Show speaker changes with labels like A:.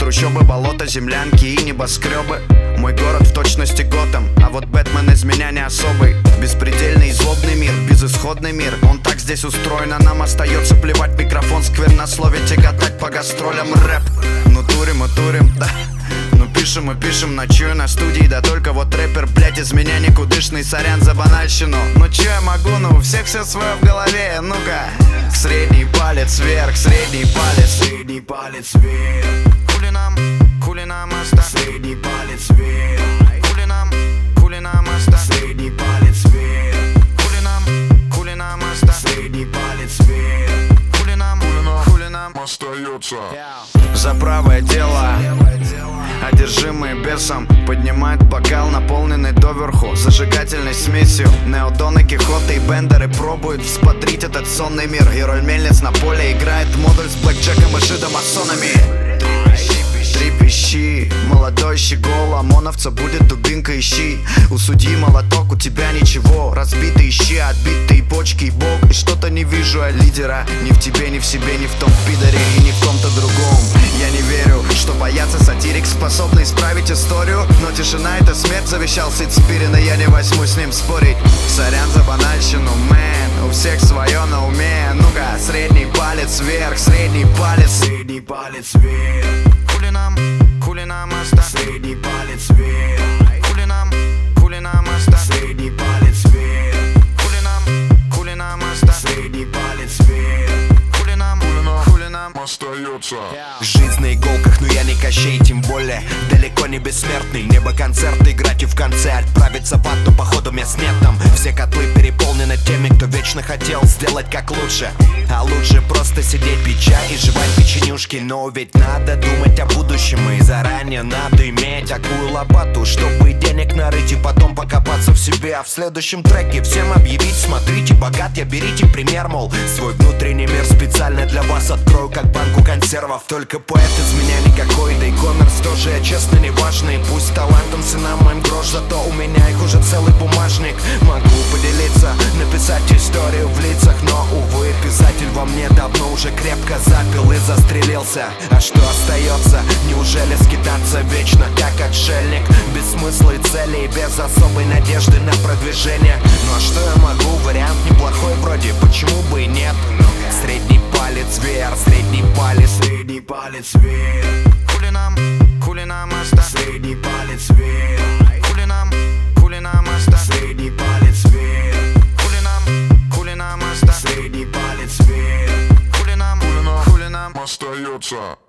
A: Трущобы, болота, землянки и небоскребы. Мой город в точности Готэм, а вот Бэтмен из меня не особый. Беспредельный и злобный мир, безысходный мир. Он так здесь устроен, а нам остается плевать. Микрофон сквернословить и катать по гастролям рэп. Ну турим и турим, да. Ну пишем и пишем, ночую на студии. Да только вот рэпер, блять, из меня никудышный. Сорян за банальщину. Ну чё я могу, ну у всех все свое в голове. Ну-ка, средний палец вверх, средний палец, средний палец вверх. Хули нам оставь средний палец вверх. Хули нам оставь средний палец вверх. Хули нам оставь средний палец вверх. Хули нам остается. За правое дело одержимые бесом поднимают бокал, наполненный доверху зажигательной смесью. Неодоны, Кихоты и Бендеры пробуют взбодрить этот сонный мир. Герой Мельниц на поле играет модуль с блэкджеком и шидомасонами. Трепещи, молодой щегол, ОМОНовца будет дубинка, ищи. У судьи молоток, у тебя ничего. Разбитые ищи, отбитые почки и бог. И что-то не вижу я лидера. Ни в тебе, ни в себе, ни в том пидоре и ни в ком-то другом. Я не верю, что бояться сатирик способный исправить историю. Но тишина — это смерть, завещал Сид Спирин, и я не возьму с ним спорить. Сорян за банальщину, мэн, у всех свое на уме. Ну-ка, средний палец вверх, средний палец, средний палец вверх. Хули нам оставь средний палец вверх. Хули нам оставь средний палец вверх. Хули нам оставь средний палец вверх. Хули нам остается.
B: Жизнь на иголках, но я не Кощей, тем более далеко не бессмертный. Небо концерты, играть и в конце отправиться в ад, но походу мест нет там. Все котлы переполнены теми, кто вечно хотел сделать как лучше. А лучше просто сидеть, пить чай и жевать печенюшки. Но ведь надо думать о будущем, и заранее надо иметь такую лопату, чтобы денег нарыть и потом покопаться в себе. А в следующем треке всем объявить: смотрите, богат я, берите пример, мол, свой внутренний мир специально для вас открою, как банку консервов. Только поэт из меня никакой, да и коммерс тоже, я честно не важный. Пусть талантом цена моим грош, зато у меня их уже целый бумажник. Могу поделиться, написать историю в лицах, но, увы, писатель во мне давно уже крепко запил и застрелился. А что остается? Неужели скитаться вечно, как отшельник? Без смысла и цели и без особой надежды на продвижение. Ну а что я могу? Вариант неплохой вроде, почему бы и нет? Средний палец вверх, средний палец,
A: средний палец вверх. Хули нам оставь средний палец вверх. Хули нам оставь средний палец вверх. Хули нам оставь средний палец вверх. Хули нам остается.